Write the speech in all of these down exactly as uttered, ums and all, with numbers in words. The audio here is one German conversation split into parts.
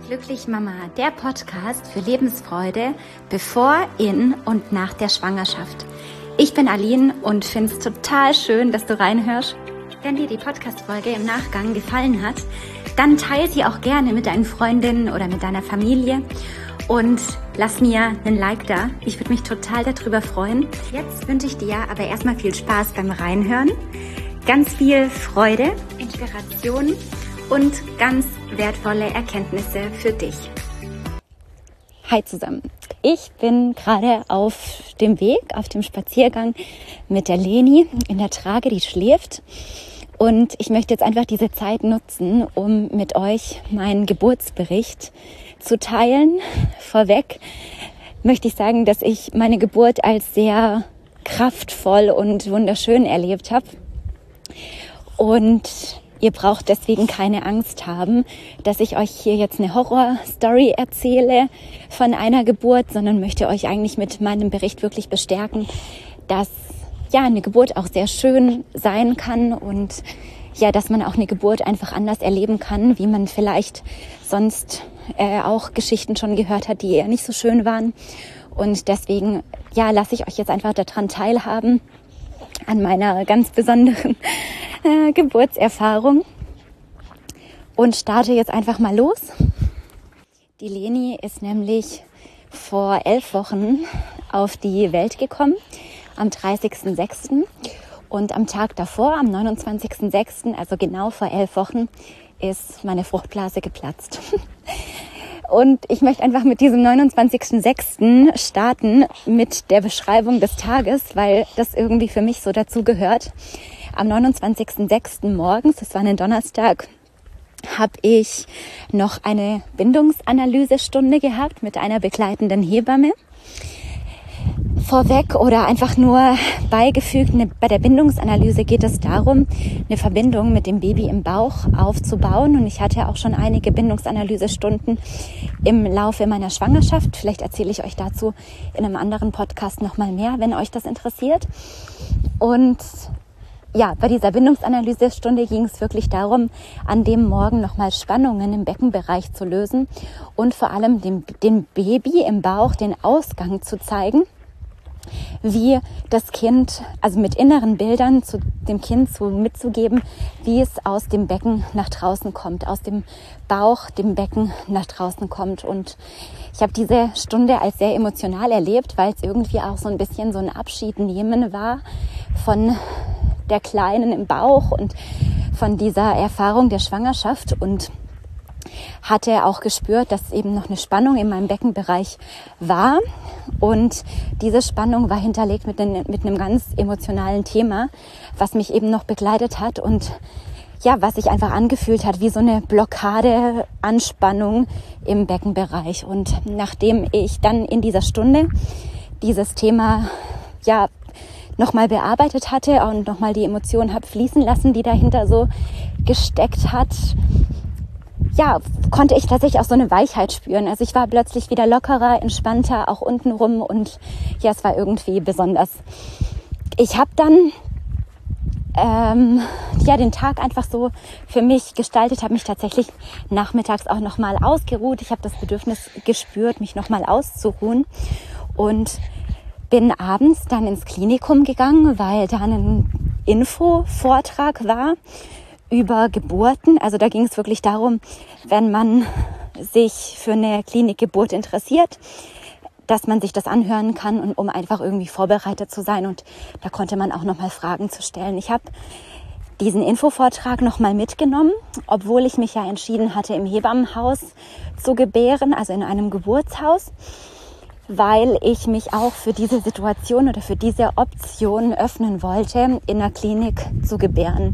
Glücklich Mama, der Podcast für Lebensfreude bevor, in und nach der Schwangerschaft. Ich bin Aline und finde es total schön, dass du reinhörst. Wenn dir die Podcast-Folge im Nachgang gefallen hat, dann teile sie auch gerne mit deinen Freundinnen oder mit deiner Familie und lass mir einen Like da. Ich würde mich total darüber freuen. Jetzt wünsche ich dir aber erstmal viel Spaß beim Reinhören, ganz viel Freude, Inspiration und ganz wertvolle Erkenntnisse für dich. Hi zusammen. Ich bin gerade auf dem Weg, auf dem Spaziergang mit der Leni in der Trage, die schläft. Und ich möchte jetzt einfach diese Zeit nutzen, um mit euch meinen Geburtsbericht zu teilen. Vorweg möchte ich sagen, dass ich meine Geburt als sehr kraftvoll und wunderschön erlebt habe. Und ihr braucht deswegen keine Angst haben, dass ich euch hier jetzt eine Horror-Story erzähle von einer Geburt, sondern möchte euch eigentlich mit meinem Bericht wirklich bestärken, dass ja eine Geburt auch sehr schön sein kann und ja, dass man auch eine Geburt einfach anders erleben kann, wie man vielleicht sonst äh, auch Geschichten schon gehört hat, die eher nicht so schön waren. Und deswegen ja, lasse ich euch jetzt einfach daran teilhaben, an meiner ganz besonderen äh, Geburtserfahrung und starte jetzt einfach mal los. Die Leni ist nämlich vor elf Wochen auf die Welt gekommen, am dreißigsten sechsten und am Tag davor, am neunundzwanzigsten sechsten, also genau vor elf Wochen, ist meine Fruchtblase geplatzt. Und ich möchte einfach mit diesem neunundzwanzigsten sechsten starten mit der Beschreibung des Tages, weil das irgendwie für mich so dazu gehört. Am neunundzwanzigsten sechsten morgens, das war ein Donnerstag, habe ich noch eine Bindungsanalysestunde gehabt mit einer begleitenden Hebamme. Vorweg oder einfach nur beigefügt, eine, bei der Bindungsanalyse geht es darum, eine Verbindung mit dem Baby im Bauch aufzubauen. Und ich hatte auch schon einige Bindungsanalysestunden im Laufe meiner Schwangerschaft. Vielleicht erzähle ich euch dazu in einem anderen Podcast nochmal mehr, wenn euch das interessiert. Und ja, bei dieser Bindungsanalysestunde ging es wirklich darum, an dem Morgen nochmal Spannungen im Beckenbereich zu lösen und vor allem dem, dem Baby im Bauch den Ausgang zu zeigen, wie das Kind, also mit inneren Bildern zu dem Kind zu, mitzugeben, wie es aus dem Becken nach draußen kommt, aus dem Bauch, dem Becken nach draußen kommt. Und ich habe diese Stunde als sehr emotional erlebt, weil es irgendwie auch so ein bisschen so ein Abschied nehmen war von der Kleinen im Bauch und von dieser Erfahrung der Schwangerschaft und hatte auch gespürt, dass eben noch eine Spannung in meinem Beckenbereich war und diese Spannung war hinterlegt mit, den, mit einem ganz emotionalen Thema, was mich eben noch begleitet hat und ja, was sich einfach angefühlt hat wie so eine Blockade, Anspannung im Beckenbereich. Und nachdem ich dann in dieser Stunde dieses Thema ja nochmal bearbeitet hatte und nochmal die Emotionen habe fließen lassen, die dahinter so gesteckt hat, ja, konnte ich tatsächlich auch so eine Weichheit spüren. Also ich war plötzlich wieder lockerer, entspannter, auch untenrum und ja, es war irgendwie besonders. Ich habe dann ähm, ja den Tag einfach so für mich gestaltet, habe mich tatsächlich nachmittags auch nochmal ausgeruht. Ich habe das Bedürfnis gespürt, mich nochmal auszuruhen und bin abends dann ins Klinikum gegangen, weil da ein Infovortrag war über Geburten. Also da ging es wirklich darum, wenn man sich für eine Klinikgeburt interessiert, dass man sich das anhören kann und um einfach irgendwie vorbereitet zu sein. Und da konnte man auch nochmal Fragen zu stellen. Ich habe diesen Infovortrag nochmal mitgenommen, obwohl ich mich ja entschieden hatte, im Hebammenhaus zu gebären, also in einem Geburtshaus, weil ich mich auch für diese Situation oder für diese Option öffnen wollte, in der Klinik zu gebären.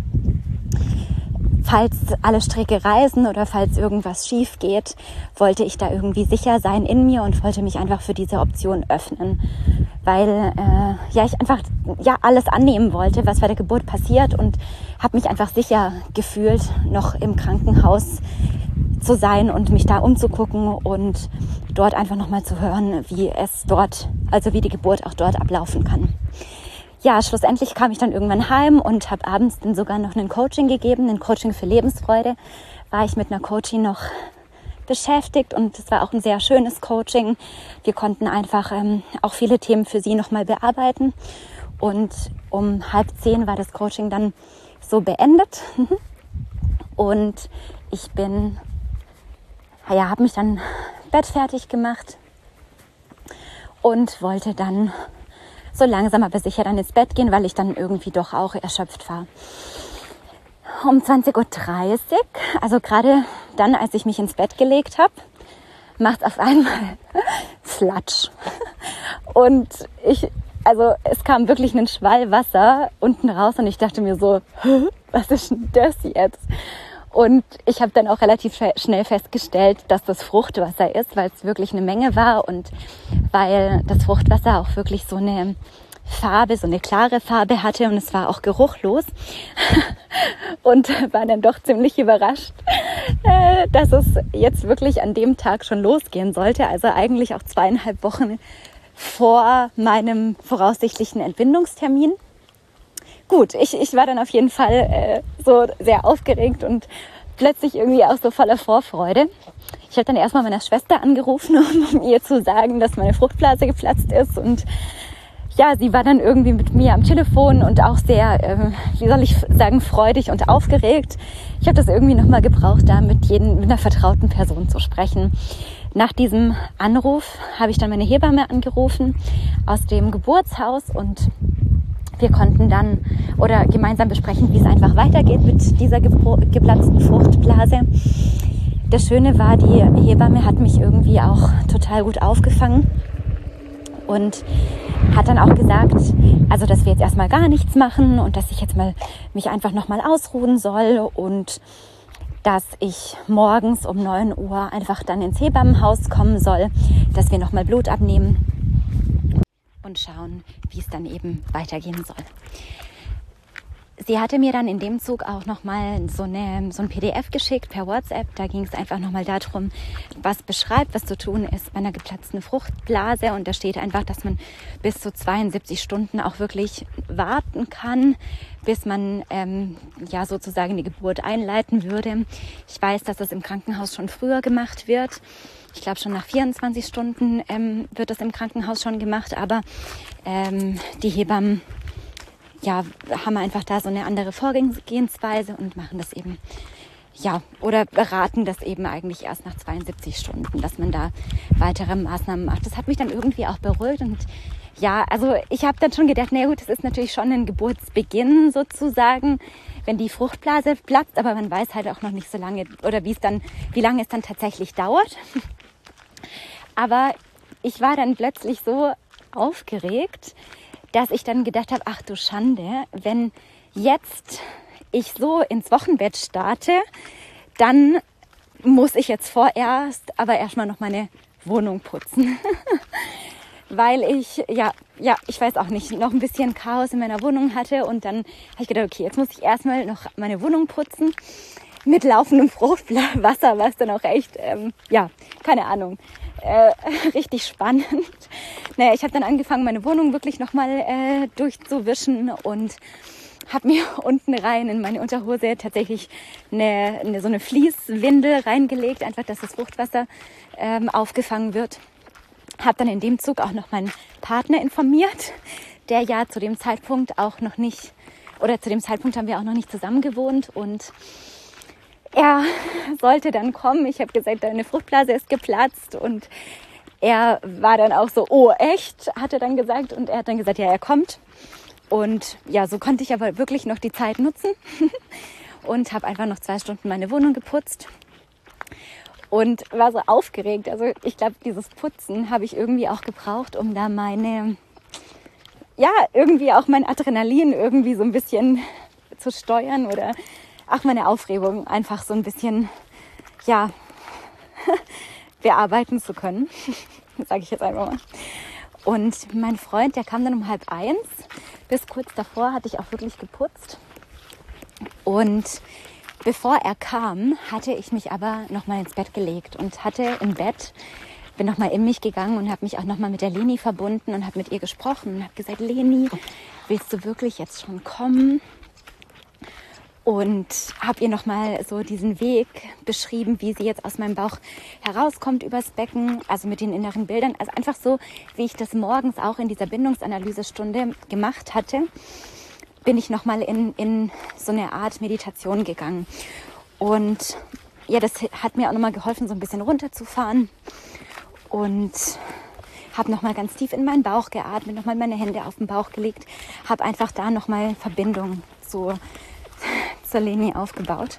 Falls alle Stricke reißen oder falls irgendwas schief geht, wollte ich da irgendwie sicher sein in mir und wollte mich einfach für diese Option öffnen, weil äh, ja ich einfach ja alles annehmen wollte, was bei der Geburt passiert und habe mich einfach sicher gefühlt, noch im Krankenhaus zu sein und mich da umzugucken und dort einfach nochmal zu hören, wie es dort, also wie die Geburt auch dort ablaufen kann. Ja, schlussendlich kam ich dann irgendwann heim und habe abends dann sogar noch ein Coaching gegeben, ein Coaching für Lebensfreude. War ich mit einer Coaching noch beschäftigt und es war auch ein sehr schönes Coaching. Wir konnten einfach ähm, auch viele Themen für sie nochmal bearbeiten und um halb zehn war das Coaching dann so beendet und ich bin, ja, habe mich dann bettfertig gemacht und wollte dann so langsam aber sicher dann ins Bett gehen, weil ich dann irgendwie doch auch erschöpft war. Um zwanzig Uhr dreißig, also gerade dann, als ich mich ins Bett gelegt habe, macht es auf einmal Flatsch. Und ich, also es kam wirklich ein Schwall Wasser unten raus und ich dachte mir so, was ist denn das jetzt? Und ich habe dann auch relativ schnell festgestellt, dass das Fruchtwasser ist, weil es wirklich eine Menge war und weil das Fruchtwasser auch wirklich so eine Farbe, so eine klare Farbe hatte und es war auch geruchlos und war dann doch ziemlich überrascht, dass es jetzt wirklich an dem Tag schon losgehen sollte, also eigentlich auch zweieinhalb Wochen vor meinem voraussichtlichen Entbindungstermin. Gut, ich, ich war dann auf jeden Fall äh, so sehr aufgeregt und plötzlich irgendwie auch so voller Vorfreude. Ich habe dann erstmal meiner Schwester angerufen, um ihr zu sagen, dass meine Fruchtblase geplatzt ist und ja, sie war dann irgendwie mit mir am Telefon und auch sehr, äh, wie soll ich sagen, freudig und aufgeregt. Ich habe das irgendwie nochmal gebraucht, da mit, jeden, mit einer vertrauten Person zu sprechen. Nach diesem Anruf habe ich dann meine Hebamme angerufen aus dem Geburtshaus und wir konnten dann oder gemeinsam besprechen, wie es einfach weitergeht mit dieser ge- geplatzten Fruchtblase. Das Schöne war, die Hebamme hat mich irgendwie auch total gut aufgefangen und hat dann auch gesagt, also dass wir jetzt erstmal gar nichts machen und dass ich jetzt mal mich einfach nochmal ausruhen soll und dass ich morgens um neun Uhr einfach dann ins Hebammenhaus kommen soll, dass wir nochmal Blut abnehmen und schauen, wie es dann eben weitergehen soll. Sie hatte mir dann in dem Zug auch nochmal so, eine, so ein P D F geschickt per WhatsApp. Da ging es einfach nochmal darum, was beschreibt, was zu tun ist bei einer geplatzten Fruchtblase. Und da steht einfach, dass man bis zu zweiundsiebzig Stunden auch wirklich warten kann, bis man ähm, ja sozusagen die Geburt einleiten würde. Ich weiß, dass das im Krankenhaus schon früher gemacht wird. Ich glaube, schon nach vierundzwanzig Stunden ähm, wird das im Krankenhaus schon gemacht. Aber ähm, die Hebammen ja, haben einfach da so eine andere Vorgehensweise und machen das eben, ja, oder beraten das eben eigentlich erst nach zweiundsiebzig Stunden, dass man da weitere Maßnahmen macht. Das hat mich dann irgendwie auch beruhigt und ja, also ich habe dann schon gedacht, na gut, das ist natürlich schon ein Geburtsbeginn sozusagen, wenn die Fruchtblase platzt, aber man weiß halt auch noch nicht so lange oder wie es dann, wie lange es dann tatsächlich dauert. Aber ich war dann plötzlich so aufgeregt, dass ich dann gedacht habe, ach du Schande, wenn jetzt ich so ins Wochenbett starte, dann muss ich jetzt vorerst aber erstmal noch meine Wohnung putzen. Weil ich, ja, ja, ich weiß auch nicht, noch ein bisschen Chaos in meiner Wohnung hatte und dann habe ich gedacht, okay, jetzt muss ich erstmal noch meine Wohnung putzen mit laufendem Fruchtwasser, was dann auch echt, ähm, ja, keine Ahnung, äh, richtig spannend. Naja, ich habe dann angefangen, meine Wohnung wirklich nochmal äh, durchzuwischen und habe mir unten rein in meine Unterhose tatsächlich eine, eine, so eine Fließwindel reingelegt, einfach, dass das Fruchtwasser ähm, aufgefangen wird. Habe dann in dem Zug auch noch meinen Partner informiert, der ja zu dem Zeitpunkt auch noch nicht, oder zu dem Zeitpunkt haben wir auch noch nicht zusammen gewohnt und er sollte dann kommen. Ich habe gesagt, deine Fruchtblase ist geplatzt und er war dann auch so, oh echt, hat er dann gesagt und er hat dann gesagt, ja, er kommt. Und ja, so konnte ich aber wirklich noch die Zeit nutzen und habe einfach noch zwei Stunden meine Wohnung geputzt und war so aufgeregt. Also ich glaube, dieses Putzen habe ich irgendwie auch gebraucht, um da meine, ja, irgendwie auch mein Adrenalin irgendwie so ein bisschen zu steuern oder auch meine Aufregung einfach so ein bisschen, ja, bearbeiten zu können. Das sage ich jetzt einfach mal. Und mein Freund, der kam dann um halb eins. Bis kurz davor hatte ich auch wirklich geputzt. Und bevor er kam, hatte ich mich aber nochmal ins Bett gelegt und hatte im Bett, bin nochmal in mich gegangen und habe mich auch nochmal mit der Leni verbunden und habe mit ihr gesprochen und habe gesagt, Leni, willst du wirklich jetzt schon kommen? und habe ihr nochmal so diesen Weg beschrieben, wie sie jetzt aus meinem Bauch herauskommt übers Becken, also mit den inneren Bildern. Also einfach so, wie ich das morgens auch in dieser Bindungsanalysestunde gemacht hatte, bin ich nochmal in, in so eine Art Meditation gegangen. Und ja, das hat mir auch nochmal geholfen, so ein bisschen runterzufahren. Und habe nochmal ganz tief in meinen Bauch geatmet, nochmal meine Hände auf den Bauch gelegt, habe einfach da nochmal Verbindung zu, zur Leni aufgebaut.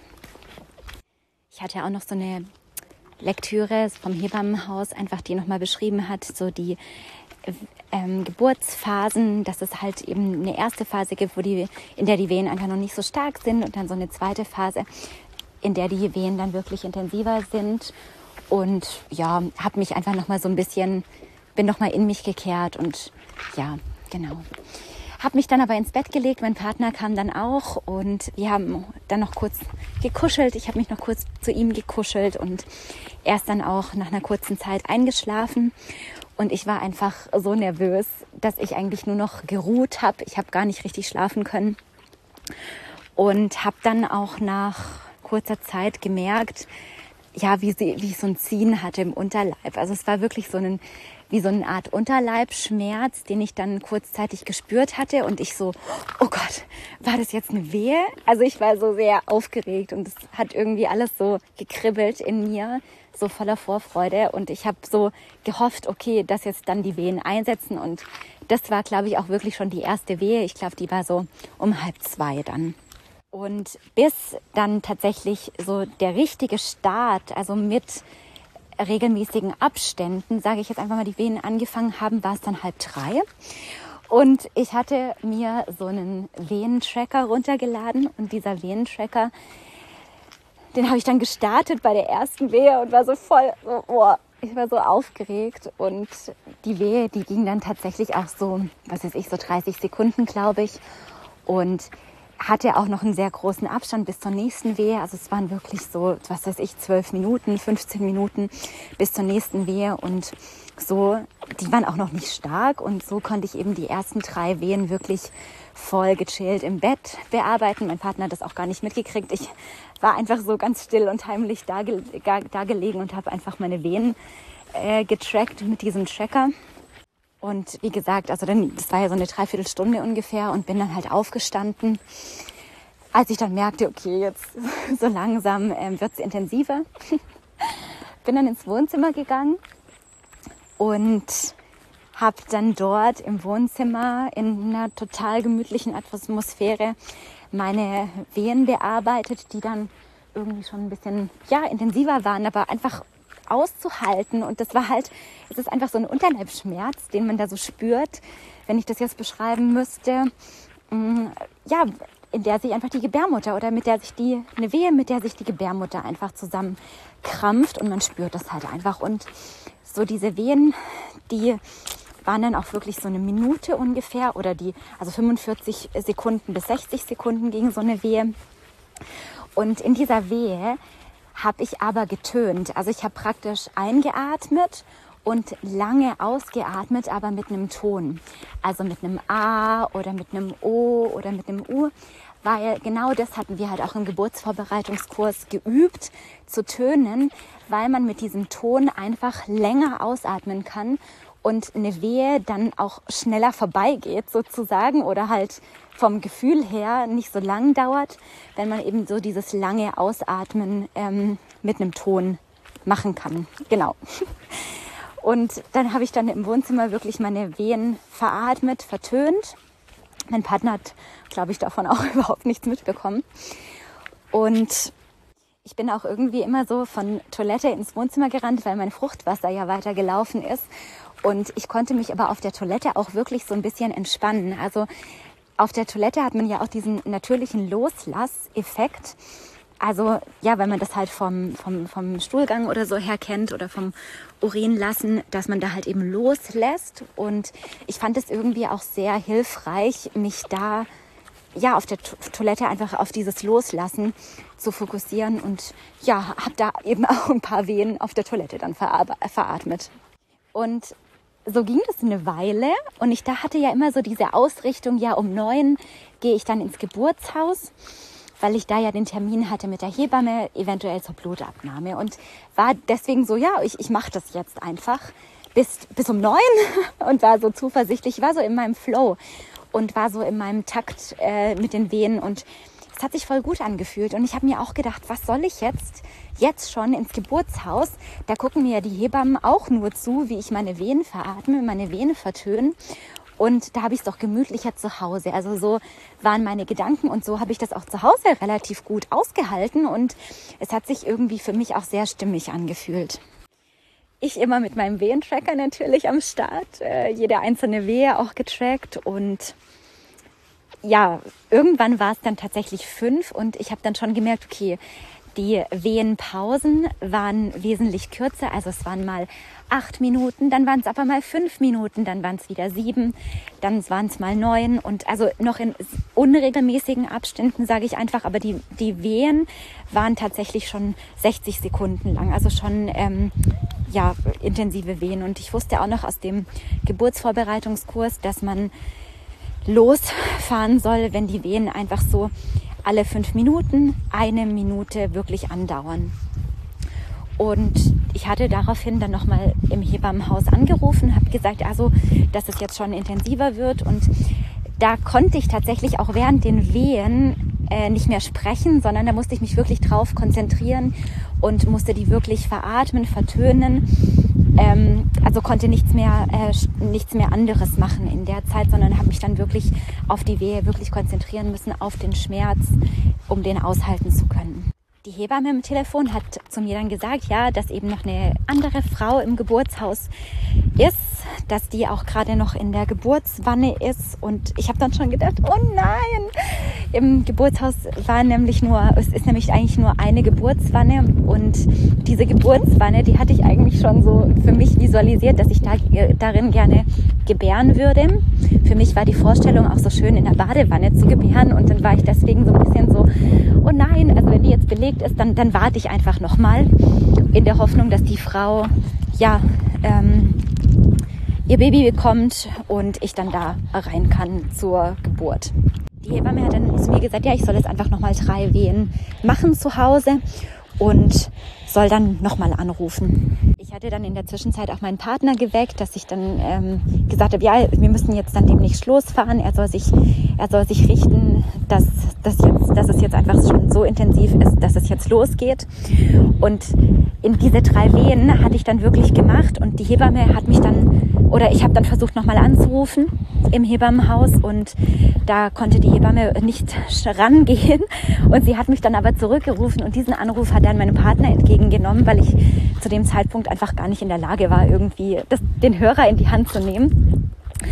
Ich hatte auch noch so eine Lektüre vom Hebammenhaus, einfach die nochmal beschrieben hat, so die ähm, Geburtsphasen, dass es halt eben eine erste Phase gibt, wo die, in der die Wehen einfach noch nicht so stark sind, und dann so eine zweite Phase, in der die Wehen dann wirklich intensiver sind. Und ja, habe mich einfach nochmal so ein bisschen, bin nochmal in mich gekehrt und ja, genau. Habe mich dann aber ins Bett gelegt, mein Partner kam dann auch und wir haben dann noch kurz gekuschelt. Ich habe mich noch kurz zu ihm gekuschelt und er ist dann auch nach einer kurzen Zeit eingeschlafen. Und ich war einfach so nervös, dass ich eigentlich nur noch geruht habe. Ich habe gar nicht richtig schlafen können und habe dann auch nach kurzer Zeit gemerkt, ja, wie, sie, wie ich so ein Ziehen hatte im Unterleib. Also es war wirklich so ein, wie so eine Art Unterleibsschmerz, den ich dann kurzzeitig gespürt hatte. Und ich so, oh Gott, war das jetzt eine Wehe? Also ich war so sehr aufgeregt und es hat irgendwie alles so gekribbelt in mir, so voller Vorfreude. Und ich habe so gehofft, okay, dass jetzt dann die Wehen einsetzen. Und das war, glaube ich, auch wirklich schon die erste Wehe. Ich glaube, die war so um halb zwei dann. Und bis dann tatsächlich so der richtige Start, also mit regelmäßigen Abständen, sage ich jetzt einfach mal, die Wehen angefangen haben, war es dann halb drei. Und ich hatte mir so einen Wehentracker runtergeladen und dieser Wehentracker, den habe ich dann gestartet bei der ersten Wehe und war so voll, so, oh, ich war so aufgeregt. Und die Wehe, die ging dann tatsächlich auch so, was weiß ich, so dreißig Sekunden, glaube ich. Und hatte auch noch einen sehr großen Abstand bis zur nächsten Wehe. Also es waren wirklich so, was weiß ich, zwölf Minuten, fünfzehn Minuten bis zur nächsten Wehe. Und so, die waren auch noch nicht stark. Und so konnte ich eben die ersten drei Wehen wirklich voll gechillt im Bett bearbeiten. Mein Partner hat das auch gar nicht mitgekriegt. Ich war einfach so ganz still und heimlich da, da gelegen und habe einfach meine Wehen äh, getrackt mit diesem Tracker. Und wie gesagt, also dann, das war ja so eine Dreiviertelstunde ungefähr und bin dann halt aufgestanden, als ich dann merkte, okay, jetzt so langsam ähm, wird es intensiver. Bin dann ins Wohnzimmer gegangen und habe dann dort im Wohnzimmer in einer total gemütlichen Atmosphäre meine Wehen bearbeitet, die dann irgendwie schon ein bisschen ja intensiver waren, aber einfach auszuhalten. Und das war halt, es ist einfach so ein Unterleibsschmerz, den man da so spürt, wenn ich das jetzt beschreiben müsste, ja, in der sich einfach die Gebärmutter oder mit der sich die, eine Wehe, mit der sich die Gebärmutter einfach zusammenkrampft und man spürt das halt einfach. Und so diese Wehen, die waren dann auch wirklich so eine Minute ungefähr oder die, also fünfundvierzig Sekunden bis sechzig Sekunden ging so eine Wehe. Und in dieser Wehe habe ich aber getönt. Also ich habe praktisch eingeatmet und lange ausgeatmet, aber mit einem Ton. Also mit einem A oder mit einem O oder mit einem U. Weil genau das hatten wir halt auch im Geburtsvorbereitungskurs geübt, zu tönen, weil man mit diesem Ton einfach länger ausatmen kann und eine Wehe dann auch schneller vorbeigeht sozusagen oder halt vom Gefühl her nicht so lang dauert, wenn man eben so dieses lange Ausatmen ähm, mit einem Ton machen kann. Genau. Und dann habe ich dann im Wohnzimmer wirklich meine Wehen veratmet, vertönt. Mein Partner hat, glaube ich, davon auch überhaupt nichts mitbekommen. Und ich bin auch irgendwie immer so von Toilette ins Wohnzimmer gerannt, weil mein Fruchtwasser ja weiter gelaufen ist. Und ich konnte mich aber auf der Toilette auch wirklich so ein bisschen entspannen. Also auf der Toilette hat man ja auch diesen natürlichen Loslasseffekt. Also ja, wenn man das halt vom, vom, vom Stuhlgang oder so her kennt oder vom Urinlassen, dass man da halt eben loslässt. Und ich fand es irgendwie auch sehr hilfreich, mich da ja auf der Toilette einfach auf dieses Loslassen zu fokussieren. Und ja, habe da eben auch ein paar Wehen auf der Toilette dann veratmet. Und so ging das eine Weile und ich da hatte ja immer so diese Ausrichtung, ja um neun gehe ich dann ins Geburtshaus weil ich da ja den Termin hatte mit der Hebamme, eventuell zur Blutabnahme. Und war deswegen so, ja, ich, ich mache das jetzt einfach bis, bis um neun und war so zuversichtlich, war so in meinem Flow und war so in meinem Takt äh, mit den Wehen. Und es hat sich voll gut angefühlt. Und ich habe mir auch gedacht, was soll ich jetzt, jetzt schon ins Geburtshaus? Da gucken mir ja die Hebammen auch nur zu, wie ich meine Wehen veratme, meine Venen vertöne. Und da habe ich es doch gemütlicher zu Hause. Also so waren meine Gedanken und so habe ich das auch zu Hause relativ gut ausgehalten. Und es hat sich irgendwie für mich auch sehr stimmig angefühlt. Ich immer mit meinem Wehentracker natürlich am Start, äh, jede einzelne Wehe auch getrackt. Und ja, irgendwann war es dann tatsächlich fünf und ich habe dann schon gemerkt, okay, die Wehenpausen waren wesentlich kürzer. Also es waren mal acht Minuten, dann waren es aber mal fünf Minuten, dann waren es wieder sieben, dann waren es mal neun und also noch in unregelmäßigen Abständen, sage ich einfach, aber die, die Wehen waren tatsächlich schon sechzig Sekunden lang, also schon ähm, ja, intensive Wehen. Und ich wusste auch noch aus dem Geburtsvorbereitungskurs, dass man losfahren soll, wenn die Wehen einfach so alle fünf Minuten, eine Minute wirklich andauern. Und ich hatte daraufhin dann nochmal im Hebammenhaus angerufen, habe gesagt, also, dass es jetzt schon intensiver wird. Und da konnte ich tatsächlich auch während den Wehen äh, nicht mehr sprechen, sondern da musste ich mich wirklich drauf konzentrieren und musste die wirklich veratmen, vertönen. Ähm, also konnte nichts mehr, äh, nichts mehr anderes machen in der Zeit, sondern habe mich dann wirklich auf die Wehe wirklich konzentrieren müssen, auf den Schmerz, um den aushalten zu können. Die Hebamme im Telefon hat zu mir dann gesagt, ja, dass eben noch eine andere Frau im Geburtshaus ist, dass die auch gerade noch in der Geburtswanne ist. Und ich habe dann schon gedacht, oh nein! Im Geburtshaus war nämlich nur, es ist nämlich eigentlich nur eine Geburtswanne. Und diese Geburtswanne, die hatte ich eigentlich schon so für mich visualisiert, dass ich da, darin gerne gebären würde. Für mich war die Vorstellung auch so schön, in der Badewanne zu gebären. Und dann war ich deswegen so ein bisschen so, oh nein, also wenn die jetzt belegt ist, dann, dann warte ich einfach nochmal in der Hoffnung, dass die Frau ja ähm, ihr Baby bekommt und ich dann da rein kann zur Geburt. Die Hebamme hat dann zu mir gesagt, ja, ich soll jetzt einfach nochmal drei Wehen machen zu Hause und soll dann nochmal anrufen. Ich hatte dann in der Zwischenzeit auch meinen Partner geweckt, dass ich dann ähm, gesagt habe, ja, wir müssen jetzt dann demnächst losfahren. Er soll sich, er soll sich richten, dass, dass, jetzt, dass es jetzt einfach schon so intensiv ist, dass es jetzt losgeht. Und in diese drei Wehen hatte ich dann wirklich gemacht und die Hebamme hat mich dann, oder ich habe dann versucht nochmal anzurufen im Hebammenhaus und da konnte die Hebamme nicht rangehen und sie hat mich dann aber zurückgerufen und diesen Anruf hat dann mein Partner entgegengenommen, weil ich zu dem Zeitpunkt einfach gar nicht in der Lage war, irgendwie das, den Hörer in die Hand zu nehmen.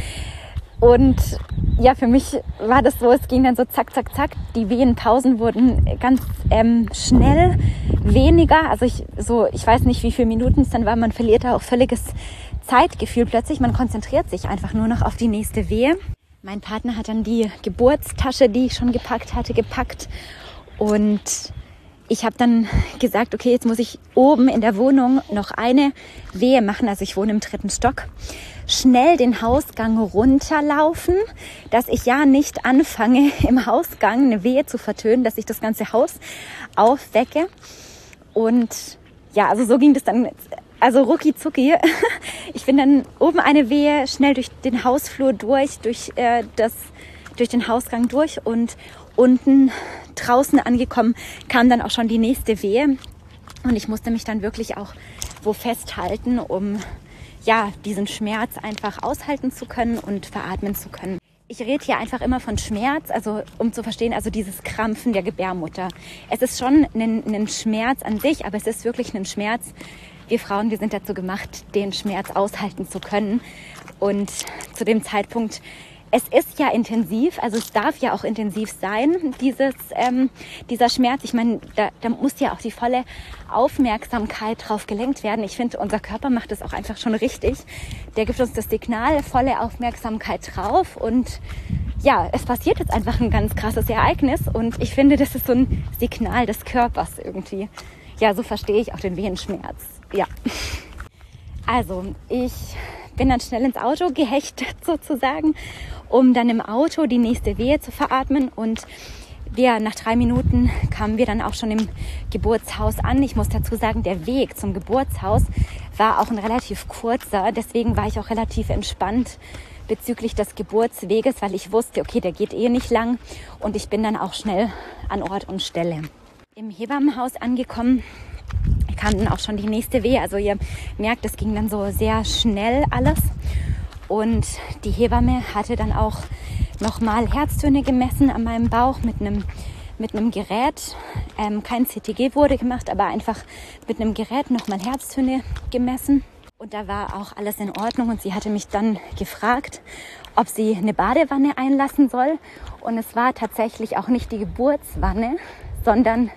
Und ja, für mich war das so, es ging dann so zack, zack, zack. Die Wehenpausen wurden ganz ähm, schnell weniger. Also ich so, ich weiß nicht, wie viele Minuten es dann war. Man verliert da auch völliges Zeitgefühl plötzlich. Man konzentriert sich einfach nur noch auf die nächste Wehe. Mein Partner hat dann die Geburtstasche, die ich schon gepackt hatte, gepackt. Und ich habe dann gesagt, okay, jetzt muss ich oben in der Wohnung noch eine Wehe machen. Also ich wohne im dritten Stock. Schnell den Hausgang runterlaufen, dass ich ja nicht anfange, im Hausgang eine Wehe zu vertönen, dass ich das ganze Haus aufwecke. Und ja, also so ging das dann, also rucki zucki. Ich bin dann oben eine Wehe schnell durch den Hausflur durch, durch, äh, das, durch den Hausgang durch und unten draußen angekommen kam dann auch schon die nächste Wehe. Und ich musste mich dann wirklich auch wo festhalten, um ja, diesen Schmerz einfach aushalten zu können und veratmen zu können. Ich rede hier einfach immer von Schmerz, also um zu verstehen, also dieses Krampfen der Gebärmutter. Es ist schon ein, ein Schmerz an sich, aber es ist wirklich ein Schmerz. Wir Frauen, wir sind dazu gemacht, den Schmerz aushalten zu können. Und zu dem Zeitpunkt, es ist ja intensiv, also es darf ja auch intensiv sein, dieses, ähm, dieser Schmerz. Ich meine, da, da muss ja auch die volle Aufmerksamkeit drauf gelenkt werden. Ich finde, unser Körper macht das auch einfach schon richtig. Der gibt uns das Signal, volle Aufmerksamkeit drauf und ja, es passiert jetzt einfach ein ganz krasses Ereignis und ich finde, das ist so ein Signal des Körpers irgendwie. Ja, so verstehe ich auch den Wehenschmerz. Ja. Also, ich bin dann schnell ins Auto gehechtet sozusagen, um dann im Auto die nächste Wehe zu veratmen. Und wir, nach drei Minuten kamen wir dann auch schon im Geburtshaus an. Ich muss dazu sagen, der Weg zum Geburtshaus war auch ein relativ kurzer. Deswegen war ich auch relativ entspannt bezüglich des Geburtsweges, weil ich wusste, okay, der geht eh nicht lang. Und ich bin dann auch schnell an Ort und Stelle. Im Hebammenhaus angekommen, kam dann auch schon die nächste Wehe. Also ihr merkt, es ging dann so sehr schnell alles. Und die Hebamme hatte dann auch nochmal Herztöne gemessen an meinem Bauch mit einem mit einem Gerät. Ähm, kein C T G wurde gemacht, aber einfach mit einem Gerät nochmal Herztöne gemessen. Und da war auch alles in Ordnung. Und sie hatte mich dann gefragt, ob sie eine Badewanne einlassen soll. Und es war tatsächlich auch nicht die Geburtswanne, sondern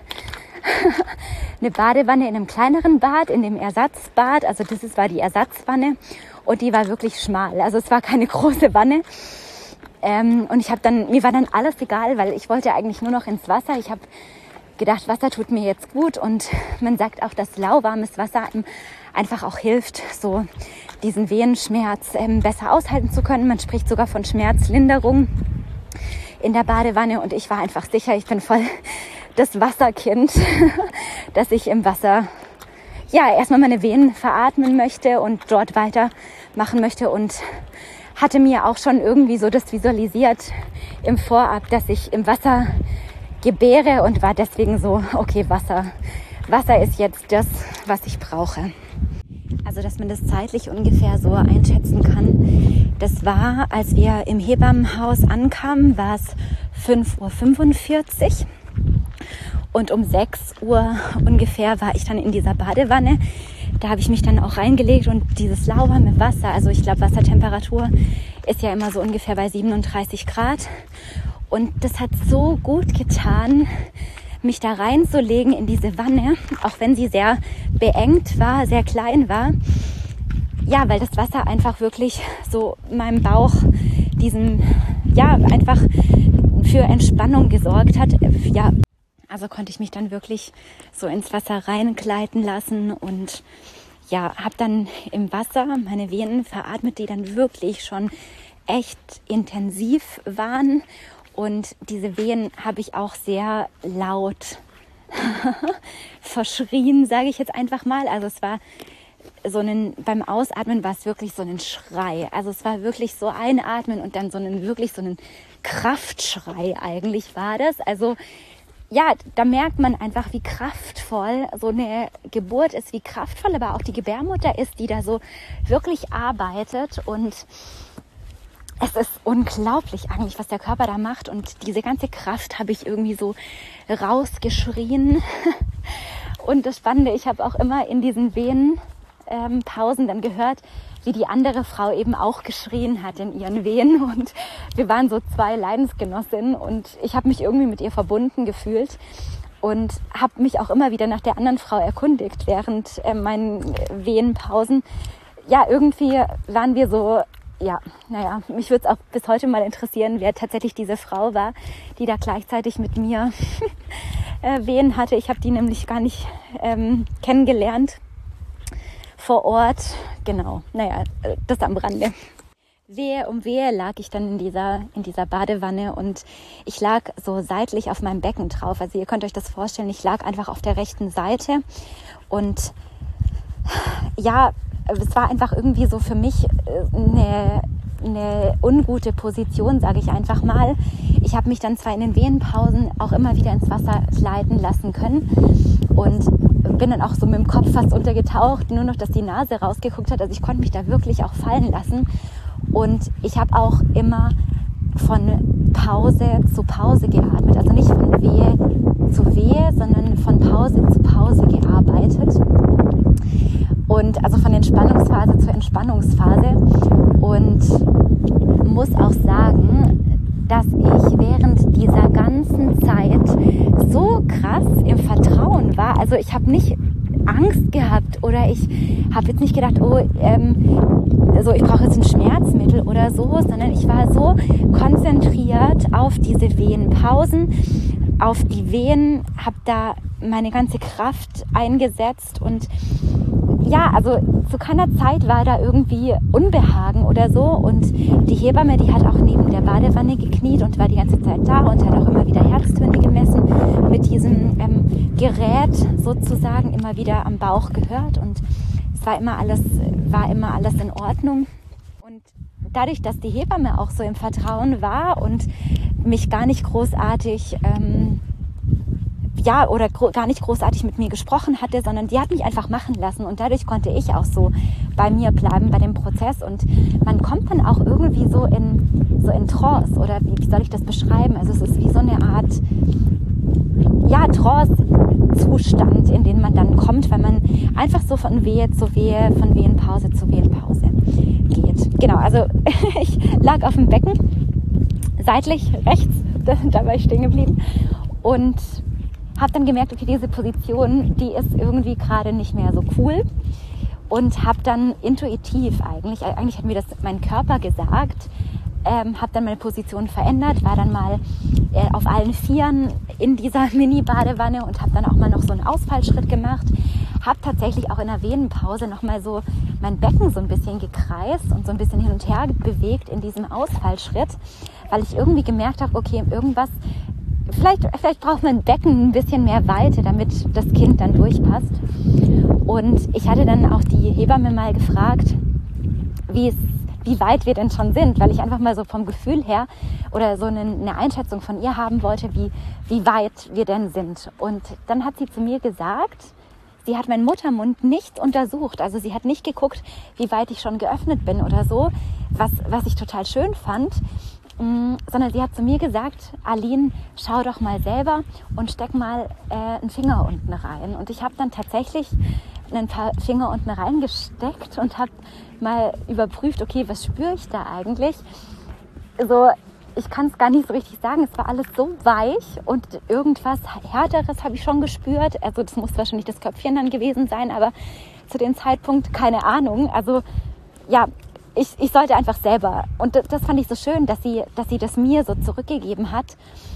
eine Badewanne in einem kleineren Bad, in dem Ersatzbad. Also das ist, war die Ersatzwanne und die war wirklich schmal. Also es war keine große Wanne. Ähm, und ich habe dann, mir war dann alles egal, weil ich wollte eigentlich nur noch ins Wasser. Ich habe gedacht, Wasser tut mir jetzt gut und man sagt auch, dass lauwarmes Wasser einfach auch hilft, so diesen Wehenschmerz ähm, besser aushalten zu können. Man spricht sogar von Schmerzlinderung in der Badewanne und ich war einfach sicher, ich bin voll das Wasserkind, dass ich im Wasser ja erstmal meine Venen veratmen möchte und dort weitermachen möchte und hatte mir auch schon irgendwie so das visualisiert im Vorab, dass ich im Wasser gebäre und war deswegen so, okay, Wasser, Wasser ist jetzt das, was ich brauche. Also, dass man das zeitlich ungefähr so einschätzen kann. Das war, als wir im Hebammenhaus ankamen, war es fünf Uhr fünfundvierzig. Und um sechs Uhr ungefähr war ich dann in dieser Badewanne. Da habe ich mich dann auch reingelegt und dieses lauwarme Wasser, also ich glaube Wassertemperatur ist ja immer so ungefähr bei siebenunddreißig Grad. Und das hat so gut getan, mich da reinzulegen in diese Wanne, auch wenn sie sehr beengt war, sehr klein war. Ja, weil das Wasser einfach wirklich so meinem Bauch diesen, ja, einfach für Entspannung gesorgt hat. Ja, also konnte ich mich dann wirklich so ins Wasser reingleiten lassen und ja, habe dann im Wasser meine Venen veratmet, die dann wirklich schon echt intensiv waren. Und diese Wehen habe ich auch sehr laut verschrien, sage ich jetzt einfach mal. Also es war so ein, beim Ausatmen war es wirklich so ein Schrei. Also es war wirklich so einatmen und dann so einen, wirklich so einen Kraftschrei eigentlich war das. Also ja, da merkt man einfach, wie kraftvoll so eine Geburt ist, wie kraftvoll aber auch die Gebärmutter ist, die da so wirklich arbeitet. Und es ist unglaublich eigentlich, was der Körper da macht. Und diese ganze Kraft habe ich irgendwie so rausgeschrien. Und das Spannende, ich habe auch immer in diesen Wehenpausen dann gehört, wie die andere Frau eben auch geschrien hat in ihren Wehen. Und wir waren so zwei Leidensgenossinnen und ich habe mich irgendwie mit ihr verbunden gefühlt und habe mich auch immer wieder nach der anderen Frau erkundigt während äh, meinen Wehenpausen. Ja, irgendwie waren wir so, ja, naja, mich würde es auch bis heute mal interessieren, wer tatsächlich diese Frau war, die da gleichzeitig mit mir äh, Wehen hatte. Ich habe die nämlich gar nicht ähm, kennengelernt vor Ort. Genau, naja, das am Rande. Wehe um Wehe lag ich dann in dieser, in dieser Badewanne und ich lag so seitlich auf meinem Becken drauf. Also ihr könnt euch das vorstellen, ich lag einfach auf der rechten Seite und ja, es war einfach irgendwie so für mich eine, eine ungute Position, sage ich einfach mal. Ich habe mich dann zwar in den Wehenpausen auch immer wieder ins Wasser gleiten lassen können und bin dann auch so mit dem Kopf fast untergetaucht, nur noch, dass die Nase rausgeguckt hat. Also ich konnte mich da wirklich auch fallen lassen. Und ich habe auch immer von Pause zu Pause geatmet. Also nicht von Wehe zu Wehe, sondern von Pause zu Pause gearbeitet. Und also von Entspannungsphase zur Entspannungsphase. Und muss auch sagen, dass ich während dieser ganzen Zeit so krass im Vertrauen war. Also ich habe nicht Angst gehabt oder ich habe jetzt nicht gedacht, oh, ähm, so ich brauche jetzt ein Schmerzmittel oder so, sondern ich war so konzentriert auf diese Wehenpausen, auf die Wehen, habe da meine ganze Kraft eingesetzt und ja, also zu keiner Zeit war da irgendwie Unbehagen oder so. Und die Hebamme, die hat auch neben der Badewanne gekniet und war die ganze Zeit da und hat auch immer wieder Herztöne gemessen mit diesem ähm, Gerät sozusagen immer wieder am Bauch gehört. Und es war immer alles, war immer alles in Ordnung. Und dadurch, dass die Hebamme auch so im Vertrauen war und mich gar nicht großartig ähm, ja, oder gro- gar nicht großartig mit mir gesprochen hatte, sondern die hat mich einfach machen lassen und dadurch konnte ich auch so bei mir bleiben, bei dem Prozess und man kommt dann auch irgendwie so in, so in Trance oder wie, wie soll ich das beschreiben? Also es ist wie so eine Art, ja, Trance-Zustand, in den man dann kommt, weil man einfach so von Wehe zu Wehe, von Wehenpause zu Wehenpause geht. Genau, also ich lag auf dem Becken, seitlich, rechts, da, da war ich stehen geblieben und habe dann gemerkt, okay, diese Position, die ist irgendwie gerade nicht mehr so cool und habe dann intuitiv eigentlich, eigentlich hat mir das mein Körper gesagt, ähm, habe dann meine Position verändert, war dann mal äh, auf allen Vieren in dieser Mini-Badewanne und habe dann auch mal noch so einen Ausfallschritt gemacht, habe tatsächlich auch in der Venenpause nochmal so mein Becken so ein bisschen gekreist und so ein bisschen hin und her bewegt in diesem Ausfallschritt, weil ich irgendwie gemerkt habe, okay, irgendwas Vielleicht, vielleicht braucht mein Becken ein bisschen mehr Weite, damit das Kind dann durchpasst. Und ich hatte dann auch die Hebamme mal gefragt, wie, es, wie weit wir denn schon sind, weil ich einfach mal so vom Gefühl her oder so eine, eine Einschätzung von ihr haben wollte, wie, wie weit wir denn sind. Und dann hat sie zu mir gesagt, sie hat meinen Muttermund nicht untersucht. Also sie hat nicht geguckt, wie weit ich schon geöffnet bin oder so, was, was ich total schön fand. Sondern sie hat zu mir gesagt, Aline, schau doch mal selber und steck mal äh, einen Finger unten rein. Und ich habe dann tatsächlich ein paar Finger unten reingesteckt und habe mal überprüft, okay, was spüre ich da eigentlich? So, ich kann es gar nicht so richtig sagen, es war alles so weich und irgendwas Härteres habe ich schon gespürt. Also das muss wahrscheinlich das Köpfchen dann gewesen sein, aber zu dem Zeitpunkt keine Ahnung. Also ja, Ich, ich sollte einfach selber, und das fand ich so schön, dass sie, dass sie das mir so zurückgegeben hat,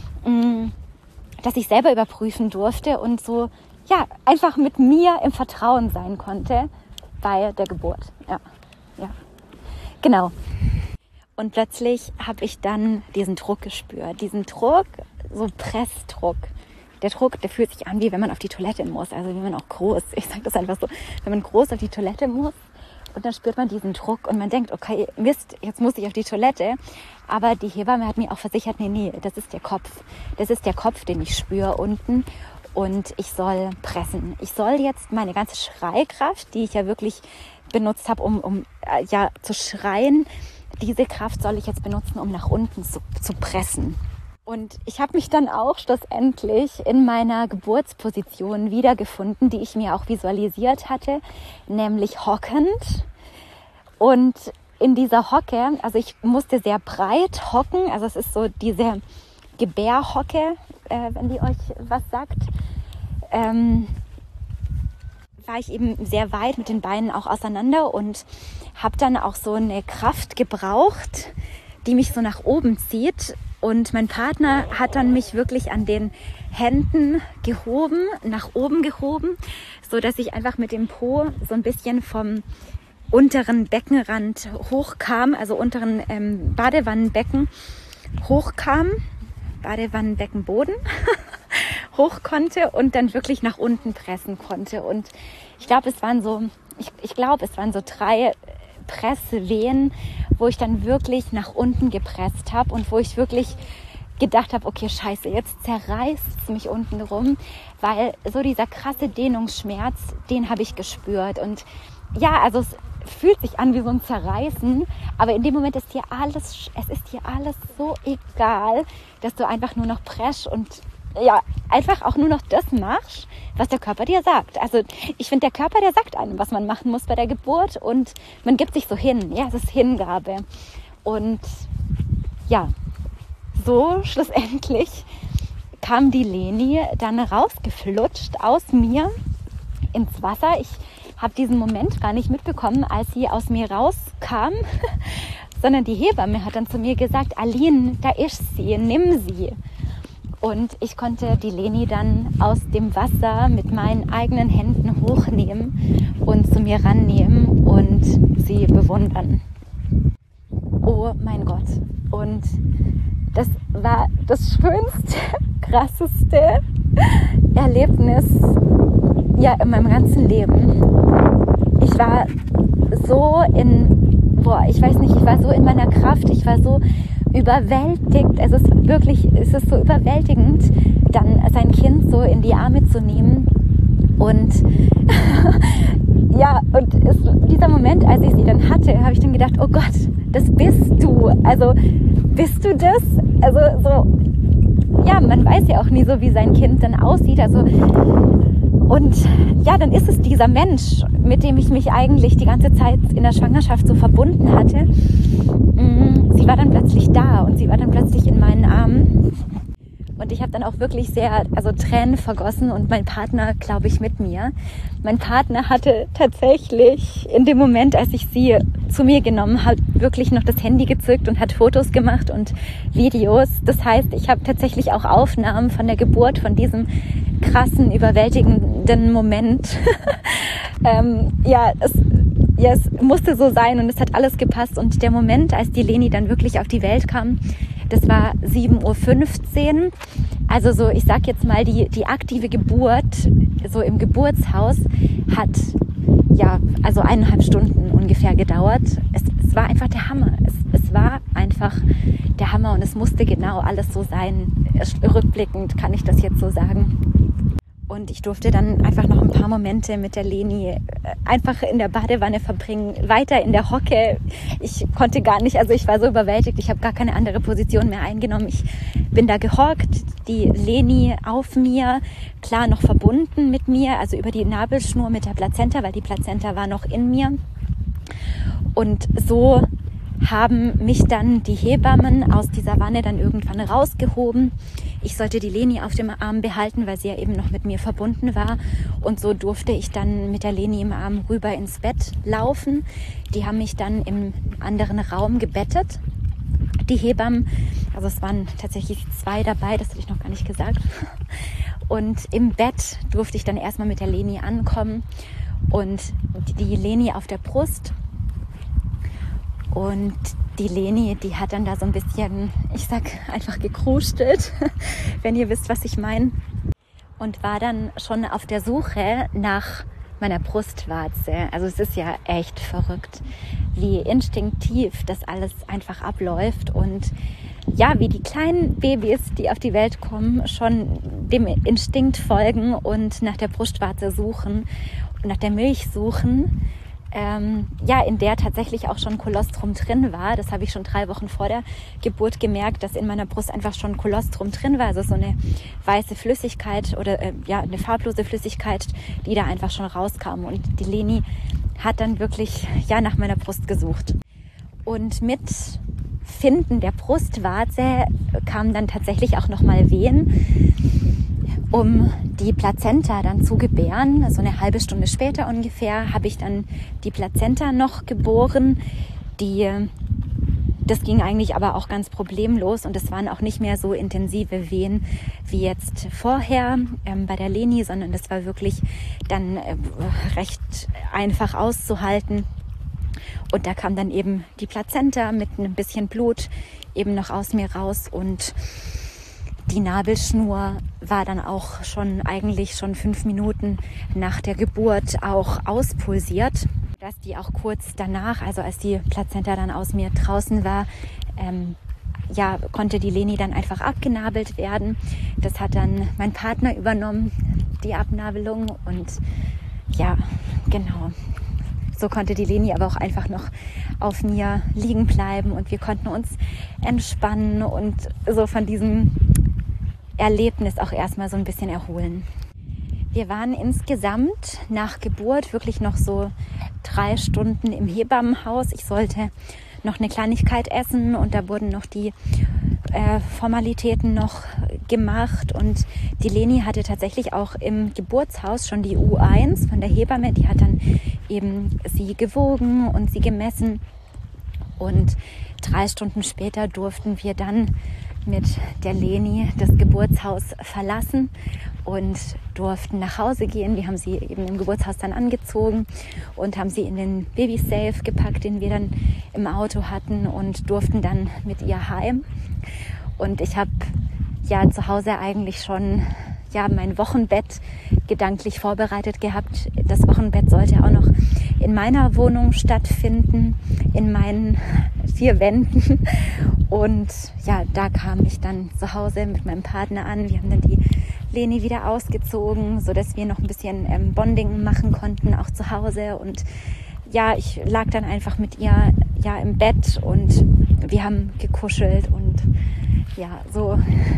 dass ich selber überprüfen durfte und so, ja, einfach mit mir im Vertrauen sein konnte bei der Geburt. Ja, ja, genau. Und plötzlich habe ich dann diesen Druck gespürt, diesen Druck, so Pressdruck. Der Druck, der fühlt sich an, wie wenn man auf die Toilette muss, also wie man auch groß, ich sage das einfach so, wenn man groß auf die Toilette muss. Und dann spürt man diesen Druck und man denkt, okay, Mist, jetzt muss ich auf die Toilette. Aber die Hebamme hat mir auch versichert, nee, nee, das ist der Kopf. Das ist der Kopf, den ich spüre unten. Und ich soll pressen. Ich soll jetzt meine ganze Schreikraft, die ich ja wirklich benutzt habe, um, um äh, ja, zu schreien, diese Kraft soll ich jetzt benutzen, um nach unten zu, zu pressen. Und ich habe mich dann auch schlussendlich in meiner Geburtsposition wiedergefunden, die ich mir auch visualisiert hatte, nämlich hockend. Und in dieser Hocke, also ich musste sehr breit hocken, also es ist so diese Gebärhocke, äh, wenn die euch was sagt, ähm, war ich eben sehr weit mit den Beinen auch auseinander und habe dann auch so eine Kraft gebraucht, die mich so nach oben zieht. Und mein Partner hat dann mich wirklich an den Händen gehoben, nach oben gehoben, so dass ich einfach mit dem Po so ein bisschen vom unteren Beckenrand hochkam, also unteren ähm, Badewannenbecken hochkam, Badewannenbeckenboden hoch konnte und dann wirklich nach unten pressen konnte. Und ich glaube, es waren so, ich, ich glaube, es waren so drei Presswehen, wo ich dann wirklich nach unten gepresst habe und wo ich wirklich gedacht habe, okay, scheiße, jetzt zerreißt es mich unten rum, weil so dieser krasse Dehnungsschmerz, den habe ich gespürt. Und ja, also es fühlt sich an wie so ein Zerreißen, aber in dem Moment ist dir alles, es ist dir alles so egal, dass du einfach nur noch presch und ja, einfach auch nur noch das machst, was der Körper dir sagt. Also ich finde, der Körper, der sagt einem, was man machen muss bei der Geburt und man gibt sich so hin. Ja, es ist Hingabe. Und ja, so schlussendlich kam die Leni dann rausgeflutscht aus mir ins Wasser. Ich habe diesen Moment gar nicht mitbekommen, als sie aus mir rauskam, sondern die Hebamme hat dann zu mir gesagt, Aline, da ist sie, nimm sie. Und ich konnte die Leni dann aus dem Wasser mit meinen eigenen Händen hochnehmen und zu mir rannehmen und sie bewundern. Oh mein Gott. Und das war das schönste, krasseste Erlebnis ja, in meinem ganzen Leben. Ich war so in, boah, ich weiß nicht, ich war so in meiner Kraft, ich war so überwältigt. Es ist wirklich, es ist so überwältigend, dann sein Kind so in die Arme zu nehmen. Und ja, und es, dieser Moment, als ich sie dann hatte, habe ich dann gedacht, oh Gott, das bist du. Also, bist du das? Also, so, ja, man weiß ja auch nie so, wie sein Kind dann aussieht. Also, und ja, dann ist es dieser Mensch, mit dem ich mich eigentlich die ganze Zeit in der Schwangerschaft so verbunden hatte. Sie war dann plötzlich da und sie war dann plötzlich in meinen Armen. Und ich habe dann auch wirklich sehr, also Tränen vergossen und mein Partner, glaube ich, mit mir. Mein Partner hatte tatsächlich in dem Moment, als ich sie zu mir genommen habe, wirklich noch das Handy gezückt und hat Fotos gemacht und Videos. Das heißt, ich habe tatsächlich auch Aufnahmen von der Geburt, von diesem krassen, überwältigenden Moment. ähm, ja, es, ja, es musste so sein und es hat alles gepasst. Und der Moment, als die Leni dann wirklich auf die Welt kam, das war sieben Uhr fünfzehn. Also so, ich sag jetzt mal, die, die aktive Geburt, so im Geburtshaus, hat ja, also eineinhalb Stunden ungefähr gedauert. Es, es war einfach der Hammer. Es, es war einfach der Hammer und es musste genau alles so sein. Rückblickend kann ich das jetzt so sagen. Und ich durfte dann einfach noch ein paar Momente mit der Leni einfach in der Badewanne verbringen, weiter in der Hocke. Ich konnte gar nicht, also ich war so überwältigt, ich habe gar keine andere Position mehr eingenommen. Ich bin da gehockt, die Leni auf mir, klar noch verbunden mit mir, also über die Nabelschnur mit der Plazenta, weil die Plazenta war noch in mir. Und so haben mich dann die Hebammen aus dieser Wanne dann irgendwann rausgehoben. Ich sollte die Leni auf dem Arm behalten, weil sie ja eben noch mit mir verbunden war. Und so durfte ich dann mit der Leni im Arm rüber ins Bett laufen. Die haben mich dann im anderen Raum gebettet. Die Hebammen, also es waren tatsächlich zwei dabei, das habe ich noch gar nicht gesagt. Und im Bett durfte ich dann erstmal mit der Leni ankommen und die Leni auf der Brust. Und die Leni, die hat dann da so ein bisschen, ich sag einfach gekrustelt, wenn ihr wisst, was ich meine. Und war dann schon auf der Suche nach meiner Brustwarze. Also es ist ja echt verrückt, wie instinktiv das alles einfach abläuft. Und ja, wie die kleinen Babys, die auf die Welt kommen, schon dem Instinkt folgen und nach der Brustwarze suchen und nach der Milch suchen. Ähm, ja, in der tatsächlich auch schon Kolostrum drin war. Das habe ich schon drei Wochen vor der Geburt gemerkt, dass in meiner Brust einfach schon Kolostrum drin war. Also so eine weiße Flüssigkeit oder äh, ja eine farblose Flüssigkeit, die da einfach schon rauskam. Und die Leni hat dann wirklich ja nach meiner Brust gesucht. Und mit Finden der Brustwarze kamen dann tatsächlich auch nochmal Wehen, um die Plazenta dann zu gebären. So eine halbe Stunde später ungefähr habe ich dann die Plazenta noch geboren. Die, das ging eigentlich aber auch ganz problemlos und es waren auch nicht mehr so intensive Wehen wie jetzt vorher ähm, bei der Leni, sondern das war wirklich dann äh, recht einfach auszuhalten. Und da kam dann eben die Plazenta mit ein bisschen Blut eben noch aus mir raus und die Nabelschnur war dann auch schon eigentlich schon fünf Minuten nach der Geburt auch auspulsiert, dass die auch kurz danach, also als die Plazenta dann aus mir draußen war, ähm, ja, konnte die Leni dann einfach abgenabelt werden. Das hat dann mein Partner übernommen, die Abnabelung und ja, genau. So konnte die Leni aber auch einfach noch auf mir liegen bleiben und wir konnten uns entspannen und so von diesem Erlebnis auch erstmal so ein bisschen erholen. Wir waren insgesamt nach Geburt wirklich noch so drei Stunden im Hebammenhaus. Ich sollte noch eine Kleinigkeit essen und da wurden noch die äh, Formalitäten noch gemacht und die Leni hatte tatsächlich auch im Geburtshaus schon die U eins von der Hebamme, die hat dann eben sie gewogen und sie gemessen und drei Stunden später durften wir dann mit der Leni das Geburtshaus verlassen und durften nach Hause gehen. Wir haben sie eben im Geburtshaus dann angezogen und haben sie in den Baby-Safe gepackt, den wir dann im Auto hatten, und durften dann mit ihr heim. Und ich habe ja zu Hause eigentlich schon ja mein Wochenbett gedanklich vorbereitet gehabt. Das Wochenbett sollte auch noch in meiner Wohnung stattfinden, in meinen vier Wänden. Und ja, da kam ich dann zu Hause mit meinem Partner an. Wir haben dann die Leni wieder ausgezogen, sodass wir noch ein bisschen ähm, Bonding machen konnten, auch zu Hause. Und ja, ich lag dann einfach mit ihr ja im Bett und wir haben gekuschelt. Und ja, so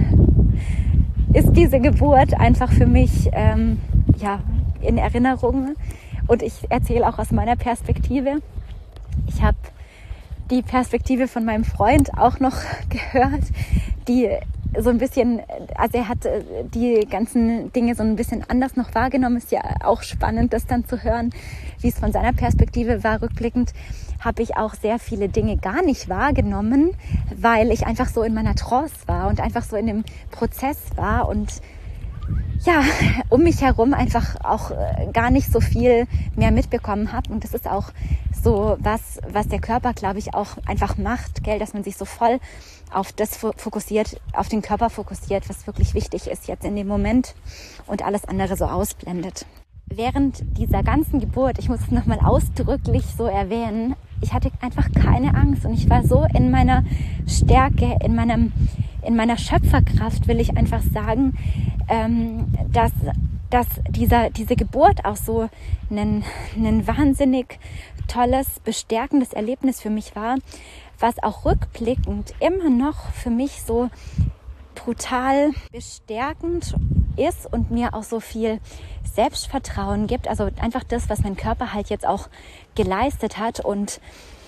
ist diese Geburt einfach für mich ähm, ja, in Erinnerung. Und ich erzähle auch aus meiner Perspektive. Ich habe die Perspektive von meinem Freund auch noch gehört, die so ein bisschen, also er hat die ganzen Dinge so ein bisschen anders noch wahrgenommen. Ist ja auch spannend, das dann zu hören, wie es von seiner Perspektive war. Rückblickend habe ich auch sehr viele Dinge gar nicht wahrgenommen, weil ich einfach so in meiner Trance war und einfach so in dem Prozess war und ja, um mich herum einfach auch gar nicht so viel mehr mitbekommen habe. Und das ist auch so was, was der Körper, glaube ich, auch einfach macht, gell, dass man sich so voll auf das fokussiert, auf den Körper fokussiert, was wirklich wichtig ist jetzt in dem Moment, und alles andere so ausblendet. Während dieser ganzen Geburt, ich muss es nochmal ausdrücklich so erwähnen, ich hatte einfach keine Angst und ich war so in meiner Stärke, in meinem, in meiner Schöpferkraft, will ich einfach sagen, ähm, dass, dass dieser, diese Geburt auch so ein, ein wahnsinnig tolles, bestärkendes Erlebnis für mich war, was auch rückblickend immer noch für mich so brutal bestärkend ist und mir auch so viel Selbstvertrauen gibt. Also einfach das, was mein Körper halt jetzt auch geleistet hat. Und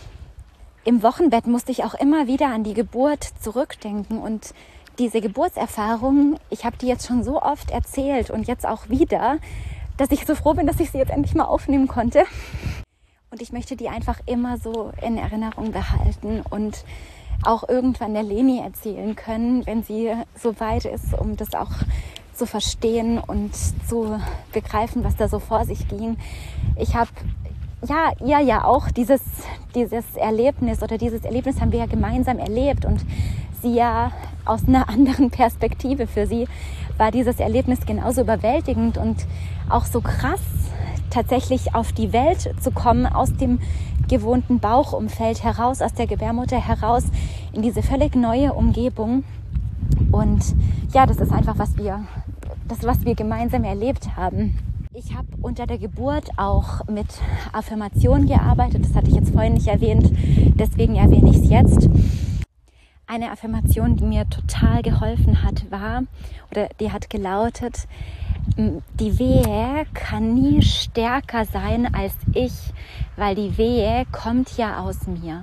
im Wochenbett musste ich auch immer wieder an die Geburt zurückdenken. Und diese Geburtserfahrung, ich habe die jetzt schon so oft erzählt und jetzt auch wieder, dass ich so froh bin, dass ich sie jetzt endlich mal aufnehmen konnte. Und ich möchte die einfach immer so in Erinnerung behalten und auch irgendwann der Leni erzählen können, wenn sie so weit ist, um das auch zu verstehen und zu begreifen, was da so vor sich ging. Ich habe ja ihr ja auch dieses, dieses Erlebnis oder dieses Erlebnis haben wir ja gemeinsam erlebt und sie ja aus einer anderen Perspektive. Für sie war dieses Erlebnis genauso überwältigend und auch so krass, tatsächlich auf die Welt zu kommen, aus dem gewohnten Bauchumfeld heraus, aus der Gebärmutter heraus, in diese völlig neue Umgebung. Und ja, das ist einfach, was wir, das, was wir gemeinsam erlebt haben. Ich habe unter der Geburt auch mit Affirmationen gearbeitet. Das hatte ich jetzt vorhin nicht erwähnt, deswegen erwähne ich es jetzt. Eine Affirmation, die mir total geholfen hat, war, oder die hat gelautet: Die Wehe kann nie stärker sein als ich, weil die Wehe kommt ja aus mir.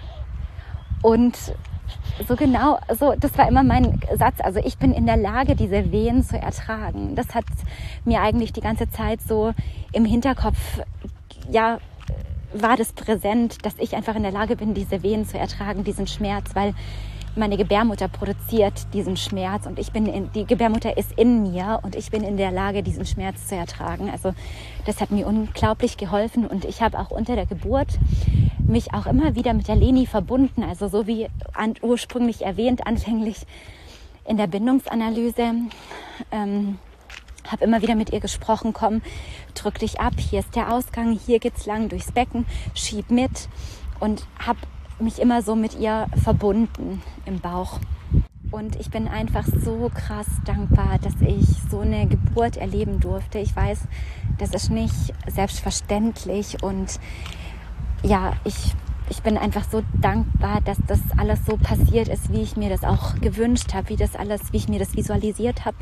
Und so genau, so das war immer mein Satz. Also ich bin in der Lage, diese Wehen zu ertragen. Das hat mir eigentlich die ganze Zeit so im Hinterkopf, ja, war das präsent, dass ich einfach in der Lage bin, diese Wehen zu ertragen, diesen Schmerz, weil meine Gebärmutter produziert diesen Schmerz und ich bin in, die Gebärmutter ist in mir und ich bin in der Lage, diesen Schmerz zu ertragen. Also das hat mir unglaublich geholfen und ich habe auch unter der Geburt mich auch immer wieder mit der Leni verbunden. Also so wie an, ursprünglich erwähnt, anfänglich in der Bindungsanalyse. Ähm, habe immer wieder mit ihr gesprochen: Komm, drück dich ab, hier ist der Ausgang, hier geht's lang durchs Becken, schieb mit, und habe mich immer so mit ihr verbunden im Bauch. Und ich bin einfach so krass dankbar, dass ich so eine Geburt erleben durfte. Ich weiß, das ist nicht selbstverständlich und ja, ich, ich bin einfach so dankbar, dass das alles so passiert ist, wie ich mir das auch gewünscht habe, wie das alles, wie ich mir das visualisiert habe.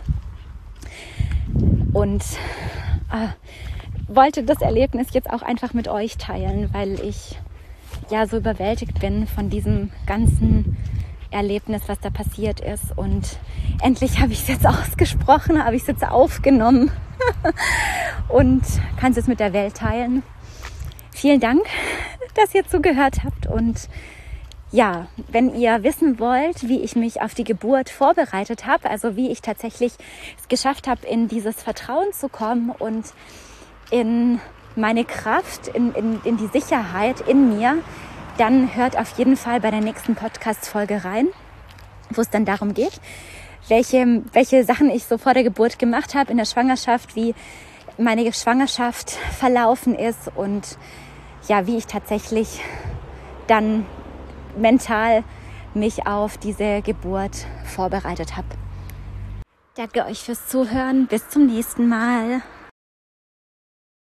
Und äh, wollte das Erlebnis jetzt auch einfach mit euch teilen, weil ich ja so überwältigt bin von diesem ganzen Erlebnis, was da passiert ist. Und endlich habe ich es jetzt ausgesprochen, habe ich es jetzt aufgenommen und kann es jetzt mit der Welt teilen. Vielen Dank, dass ihr zugehört habt und Ja, wenn ihr wissen wollt, wie ich mich auf die Geburt vorbereitet habe, also wie ich tatsächlich es geschafft habe, in dieses Vertrauen zu kommen und in meine Kraft, in, in, in die Sicherheit in mir, dann hört auf jeden Fall bei der nächsten Podcast-Folge rein, wo es dann darum geht, welche, welche Sachen ich so vor der Geburt gemacht habe in der Schwangerschaft, wie meine Schwangerschaft verlaufen ist und ja, wie ich tatsächlich dann mental mich auf diese Geburt vorbereitet habe. Danke euch fürs Zuhören. Bis zum nächsten Mal.